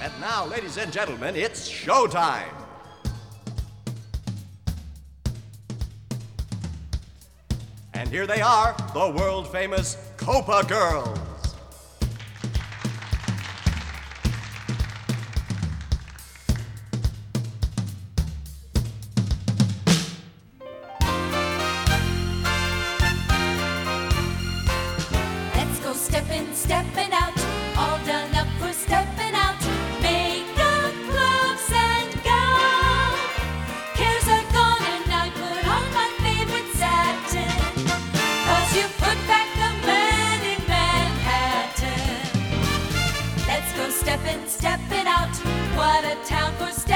And now, ladies and gentlemen, it's showtime. And here they are, the world-famous Copa Girls. Let's go stepping out, all done up for stepping out. Makeup, gloves, and gown. Cares are gone and I put on my favorite satin. 'Cause you put back the man in Manhattan. Let's go stepping out. What a town for stepping out.